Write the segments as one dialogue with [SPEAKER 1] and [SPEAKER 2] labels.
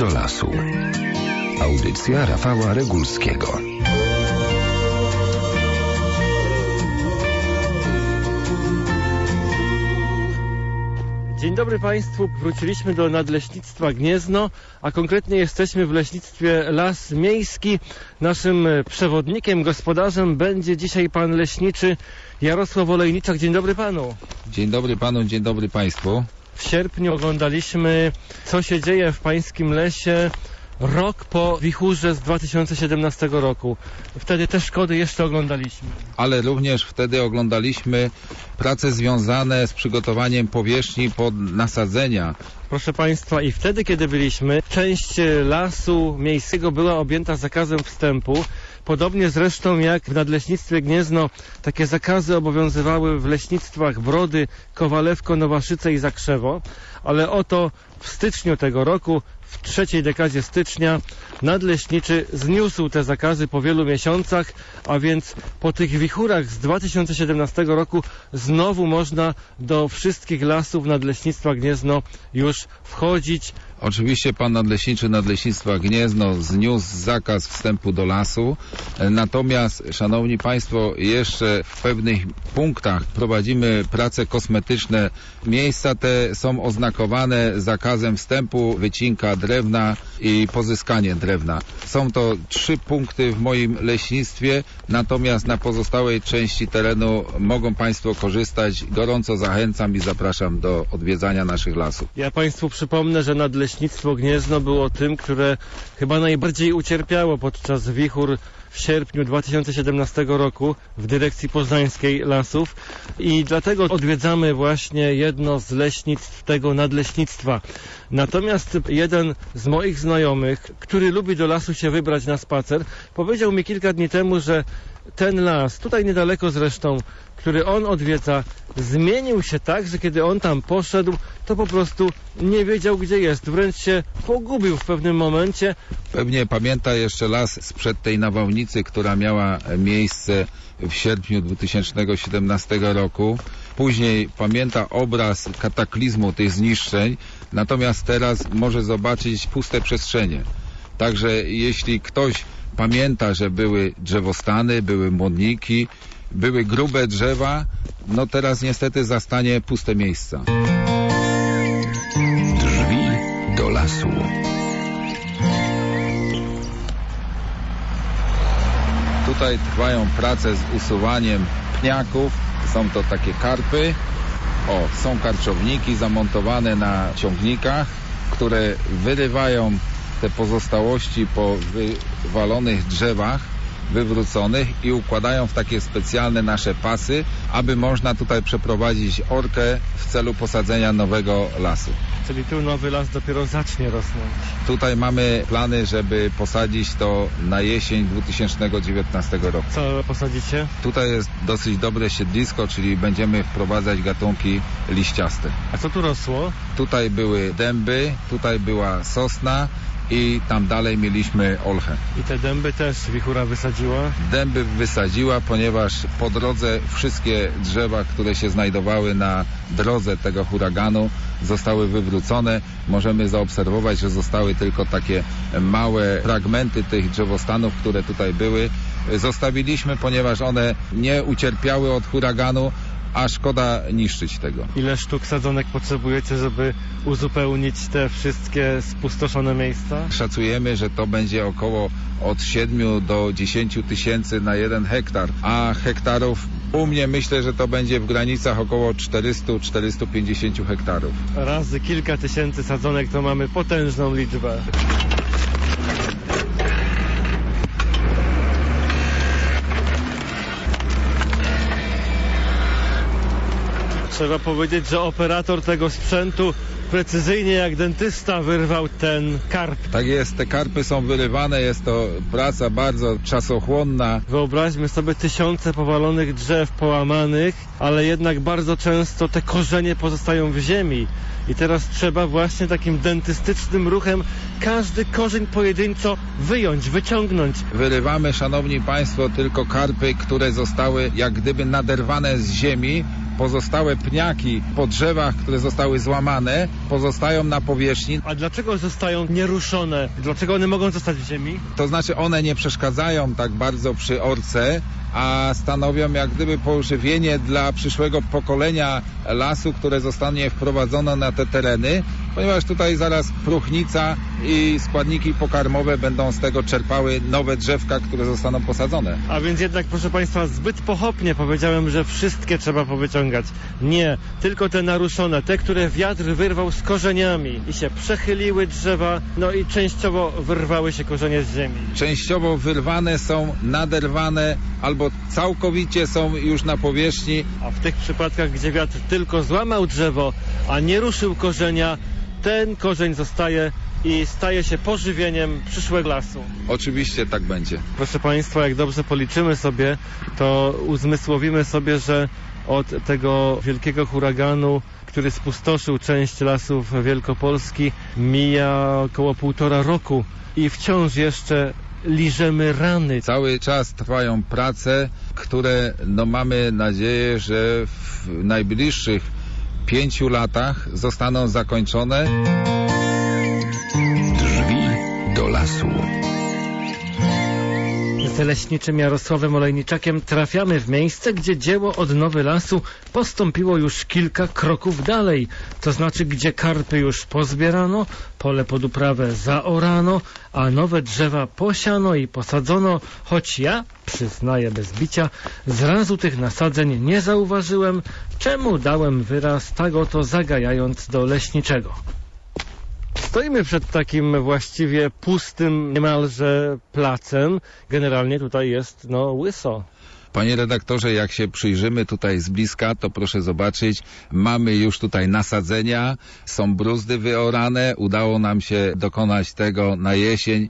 [SPEAKER 1] do lasu. Audycja Rafała Regulskiego.
[SPEAKER 2] Dzień dobry Państwu, wróciliśmy do Nadleśnictwa Gniezno, a konkretnie jesteśmy w leśnictwie Las Miejski. Naszym przewodnikiem, gospodarzem będzie dzisiaj pan leśniczy Jarosław Olejniczak. Dzień dobry panu.
[SPEAKER 3] Dzień dobry panu, dzień dobry państwu.
[SPEAKER 2] W sierpniu oglądaliśmy, co się dzieje w pańskim lesie rok po wichurze z 2017 roku. Wtedy te szkody jeszcze oglądaliśmy.
[SPEAKER 3] Ale również wtedy oglądaliśmy prace związane z przygotowaniem powierzchni pod nasadzenia.
[SPEAKER 2] Proszę Państwa, i wtedy, kiedy byliśmy, część lasu miejskiego była objęta zakazem wstępu. Podobnie zresztą jak w Nadleśnictwie Gniezno takie zakazy obowiązywały w leśnictwach Brody, Kowalewko, Nowaszyce i Zakrzewo. Ale oto w styczniu tego roku, w trzeciej dekadzie stycznia, nadleśniczy zniósł te zakazy po wielu miesiącach, a więc po tych wichurach z 2017 roku znowu można do wszystkich lasów Nadleśnictwa Gniezno już wchodzić.
[SPEAKER 3] Oczywiście pan nadleśniczy Nadleśnictwa Gniezno zniósł zakaz wstępu do lasu, natomiast, szanowni państwo, jeszcze w pewnych punktach prowadzimy prace kosmetyczne. Miejsca te są oznakowane zakazem wstępu, wycinka drewna i pozyskanie drewna. Są to 3 punkty w moim leśnictwie, natomiast na pozostałej części terenu mogą państwo korzystać. Gorąco zachęcam i zapraszam do odwiedzania naszych lasów.
[SPEAKER 2] Ja państwu przypomnę, że Nadleśnictwo Gniezno było tym, które chyba najbardziej ucierpiało podczas wichur w sierpniu 2017 roku w dyrekcji poznańskiej lasów i dlatego odwiedzamy właśnie jedno z leśnictw tego nadleśnictwa. Natomiast jeden z moich znajomych, który lubi do lasu się wybrać na spacer, powiedział mi kilka dni temu, że ten las, tutaj niedaleko zresztą, który on odwiedza, zmienił się tak, że kiedy on tam poszedł, to po prostu nie wiedział, gdzie jest. Wręcz się pogubił w pewnym momencie.
[SPEAKER 3] Pewnie pamięta jeszcze las sprzed tej nawałnicy, która miała miejsce w sierpniu 2017 roku. Później pamięta obraz kataklizmu tych zniszczeń, natomiast teraz może zobaczyć puste przestrzenie. Także jeśli ktoś pamięta, że były drzewostany, były młodniki, były grube drzewa, no teraz niestety zastanie puste miejsca.
[SPEAKER 1] Drzwi do lasu.
[SPEAKER 3] Tutaj trwają prace z usuwaniem pniaków. Są to takie karpy. Są karczowniki zamontowane na ciągnikach, które wyrywają te pozostałości po wywalonych drzewach, wywróconych i układają w takie specjalne nasze pasy, aby można tutaj przeprowadzić orkę w celu posadzenia nowego lasu.
[SPEAKER 2] Czyli tu nowy las dopiero zacznie rosnąć.
[SPEAKER 3] Tutaj mamy plany, żeby posadzić to na jesień 2019 roku.
[SPEAKER 2] Co posadzicie?
[SPEAKER 3] Tutaj jest dosyć dobre siedlisko, czyli będziemy wprowadzać gatunki liściaste.
[SPEAKER 2] A co tu rosło?
[SPEAKER 3] Tutaj były dęby, tutaj była sosna i tam dalej mieliśmy olchę.
[SPEAKER 2] I te dęby też wichura wysadziła?
[SPEAKER 3] Dęby wysadziła, ponieważ po drodze wszystkie drzewa, które się znajdowały na drodze tego huraganu, zostały wywrócone. Możemy zaobserwować, że zostały tylko takie małe fragmenty tych drzewostanów, które tutaj były. Zostawiliśmy, ponieważ one nie ucierpiały od huraganu, a szkoda niszczyć tego.
[SPEAKER 2] Ile sztuk sadzonek potrzebujecie, żeby uzupełnić te wszystkie spustoszone miejsca?
[SPEAKER 3] Szacujemy, że to będzie około od 7 do 10 tysięcy na 1 hektar, a hektarów u mnie myślę, że to będzie w granicach około 400-450 hektarów.
[SPEAKER 2] Razy kilka tysięcy sadzonek to mamy potężną liczbę. Trzeba powiedzieć, że operator tego sprzętu precyzyjnie jak dentysta wyrwał ten karp.
[SPEAKER 3] Tak jest, te karpy są wyrywane, jest to praca bardzo czasochłonna.
[SPEAKER 2] Wyobraźmy sobie tysiące powalonych drzew połamanych, ale jednak bardzo często te korzenie pozostają w ziemi. I teraz trzeba właśnie takim dentystycznym ruchem każdy korzeń pojedynczo wyjąć, wyciągnąć.
[SPEAKER 3] Wyrywamy, szanowni państwo, tylko karpy, które zostały jak gdyby naderwane z ziemi pozostałe pniaki po drzewach, które zostały złamane, pozostają na powierzchni.
[SPEAKER 2] A dlaczego zostają nieruszone? Dlaczego one mogą zostać w ziemi?
[SPEAKER 3] To znaczy one nie przeszkadzają tak bardzo przy orce, a stanowią jak gdyby pożywienie dla przyszłego pokolenia lasu, które zostanie wprowadzone na te tereny, ponieważ tutaj zaraz próchnica i składniki pokarmowe będą z tego czerpały nowe drzewka, które zostaną posadzone.
[SPEAKER 2] A więc jednak, proszę Państwa, zbyt pochopnie powiedziałem, że wszystkie trzeba powyciągać. Nie, tylko te naruszone, te, które wiatr wyrwał z korzeniami i się przechyliły drzewa, no i częściowo wyrwały się korzenie z ziemi.
[SPEAKER 3] Częściowo wyrwane są, naderwane albo całkowicie są już na powierzchni.
[SPEAKER 2] A w tych przypadkach, gdzie wiatr tylko złamał drzewo, a nie ruszył korzenia, ten korzeń zostaje i staje się pożywieniem przyszłego lasu.
[SPEAKER 3] Oczywiście tak będzie.
[SPEAKER 2] Proszę Państwa, jak dobrze policzymy sobie, to uzmysłowimy sobie, że od tego wielkiego huraganu, który spustoszył część lasów Wielkopolski, mija około 1,5 roku i wciąż jeszcze liżemy rany.
[SPEAKER 3] Cały czas trwają prace, które mamy nadzieję, że w najbliższych 5 latach zostaną zakończone.
[SPEAKER 1] Drzwi do lasu.
[SPEAKER 2] Z leśniczym Jarosławem Olejniczakiem trafiamy w miejsce, gdzie dzieło odnowy lasu postąpiło już kilka kroków dalej. To znaczy, gdzie karpy już pozbierano, pole pod uprawę zaorano, a nowe drzewa posiano i posadzono, choć ja, przyznaję bez bicia, zrazu tych nasadzeń nie zauważyłem, czemu dałem wyraz tak oto zagajając do leśniczego. Stoimy przed takim właściwie pustym niemalże placem. Generalnie tutaj jest łyso.
[SPEAKER 3] Panie redaktorze, jak się przyjrzymy tutaj z bliska, to proszę zobaczyć, mamy już tutaj nasadzenia, są bruzdy wyorane, udało nam się dokonać tego na jesień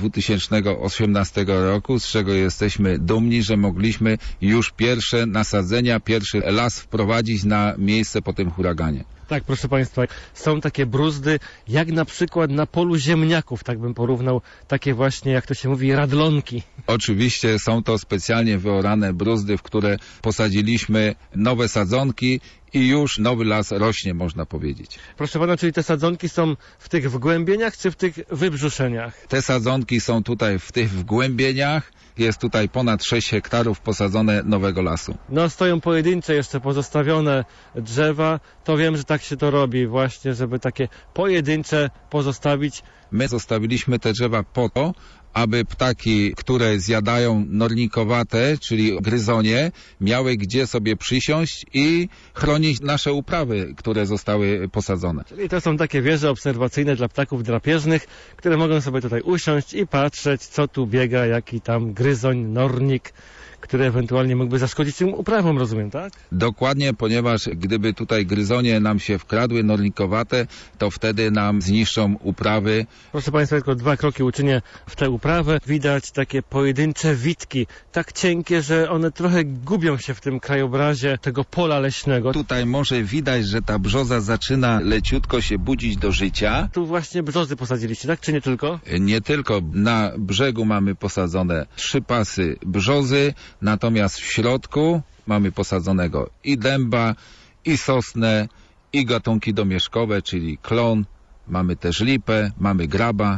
[SPEAKER 3] 2018 roku, z czego jesteśmy dumni, że mogliśmy już pierwsze nasadzenia, pierwszy las wprowadzić na miejsce po tym huraganie.
[SPEAKER 2] Tak, proszę Państwa, są takie bruzdy, jak na przykład na polu ziemniaków, tak bym porównał, takie właśnie, jak to się mówi, radlonki.
[SPEAKER 3] Oczywiście są to specjalnie wyorane bruzdy, w które posadziliśmy nowe sadzonki i już nowy las rośnie, można powiedzieć.
[SPEAKER 2] Proszę Pana, czyli te sadzonki są w tych wgłębieniach, czy w tych wybrzuszeniach?
[SPEAKER 3] Te sadzonki są tutaj w tych wgłębieniach. Jest tutaj ponad 6 hektarów posadzone nowego lasu.
[SPEAKER 2] Stoją pojedyncze jeszcze pozostawione drzewa. To wiem, że tak się to robi właśnie, żeby takie pojedyncze pozostawić.
[SPEAKER 3] My zostawiliśmy te drzewa po to, aby ptaki, które zjadają nornikowate, czyli gryzonie, miały gdzie sobie przysiąść i chronić nasze uprawy, które zostały posadzone.
[SPEAKER 2] Czyli to są takie wieże obserwacyjne dla ptaków drapieżnych, które mogą sobie tutaj usiąść i patrzeć, co tu biega, jaki tam gryzoń, nornik, który ewentualnie mógłby zaszkodzić tym uprawom, rozumiem, tak?
[SPEAKER 3] Dokładnie, ponieważ gdyby tutaj gryzonie nam się wkradły nornikowate, to wtedy nam zniszczą uprawy.
[SPEAKER 2] Proszę Państwa, tylko 2 kroki uczynię w tę uprawę. Widać takie pojedyncze witki, tak cienkie, że one trochę gubią się w tym krajobrazie tego pola leśnego.
[SPEAKER 3] Tutaj może widać, że ta brzoza zaczyna leciutko się budzić do życia.
[SPEAKER 2] Tu właśnie brzozy posadziliście, tak? Czy nie tylko?
[SPEAKER 3] Nie tylko. Na brzegu mamy posadzone 3 pasy brzozy, natomiast w środku mamy posadzonego i dęba, i sosnę, i gatunki domieszkowe, czyli klon. Mamy też lipę, mamy graba.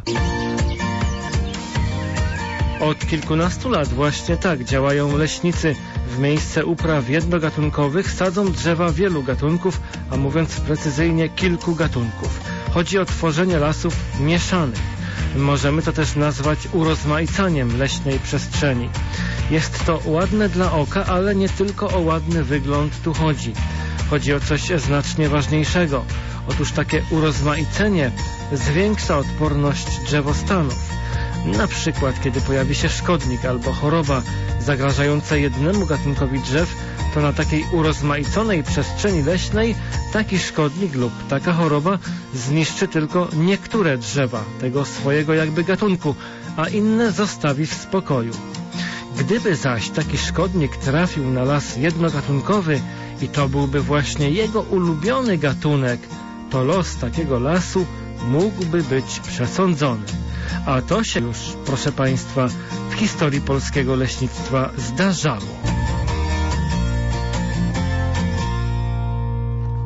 [SPEAKER 2] Od kilkunastu lat właśnie tak działają leśnicy. W miejsce upraw jednogatunkowych sadzą drzewa wielu gatunków, a mówiąc precyzyjnie kilku gatunków. Chodzi o tworzenie lasów mieszanych. Możemy to też nazwać urozmaicaniem leśnej przestrzeni. Jest to ładne dla oka, ale nie tylko o ładny wygląd tu chodzi. Chodzi o coś znacznie ważniejszego. Otóż takie urozmaicenie zwiększa odporność drzewostanów. Na przykład, kiedy pojawi się szkodnik albo choroba zagrażająca jednemu gatunkowi drzew, to na takiej urozmaiconej przestrzeni leśnej taki szkodnik lub taka choroba zniszczy tylko niektóre drzewa tego swojego jakby gatunku, a inne zostawi w spokoju. Gdyby zaś taki szkodnik trafił na las jednogatunkowy i to byłby właśnie jego ulubiony gatunek, to los takiego lasu mógłby być przesądzony. A to się już, proszę Państwa, w historii polskiego leśnictwa zdarzało.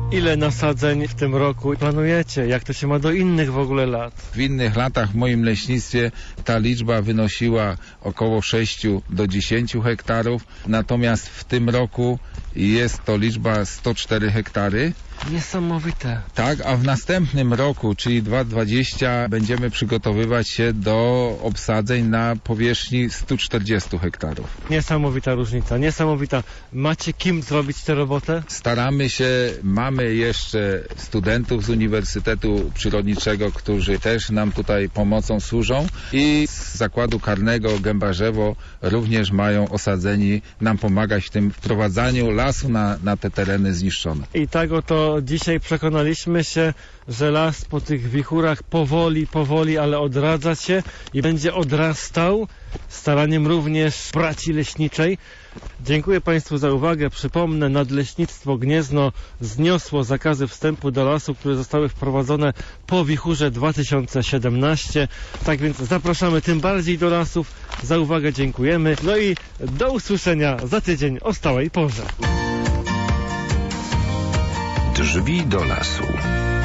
[SPEAKER 2] Ile nasadzeń w tym roku planujecie? Jak to się ma do innych w ogóle lat?
[SPEAKER 3] W innych latach w moim leśnictwie ta liczba wynosiła około 6 do 10 hektarów, natomiast w tym roku jest to liczba 104 hektary.
[SPEAKER 2] Niesamowite.
[SPEAKER 3] Tak, a w następnym roku, czyli 2020, będziemy przygotowywać się do obsadzeń na powierzchni 140 hektarów.
[SPEAKER 2] Niesamowita różnica, niesamowita. Macie kim zrobić tę robotę?
[SPEAKER 3] Staramy się, mamy jeszcze studentów z Uniwersytetu Przyrodniczego, którzy też nam tutaj pomocą służą i z Zakładu Karnego Gębarzewo również mają osadzeni nam pomagać w tym wprowadzaniu lasu na te tereny zniszczone.
[SPEAKER 2] I tak oto dzisiaj przekonaliśmy się, że las po tych wichurach powoli, ale odradza się i będzie odrastał staraniem również braci leśniczej. Dziękuję Państwu za uwagę. Przypomnę, Nadleśnictwo Gniezno zniosło zakazy wstępu do lasu, które zostały wprowadzone po wichurze 2017. Tak więc zapraszamy tym bardziej do lasów. Za uwagę dziękujemy. No i do usłyszenia za tydzień o stałej porze.
[SPEAKER 1] Drzwi do lasu.